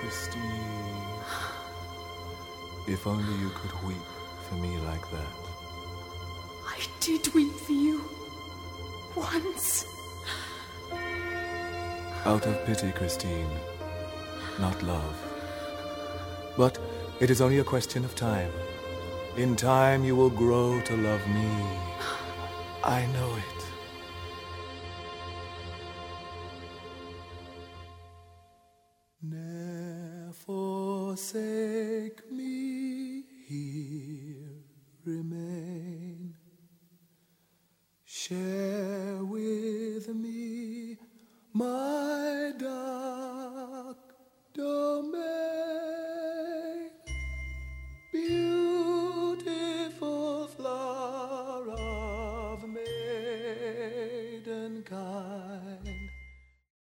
Christine. If only you could weep for me like that. I did weep for you. Once. Out of pity, Christine. Not love. But it is only a question of time. In time you will grow to love me. I know it. Ne'er forsake me, here remain. Share with me my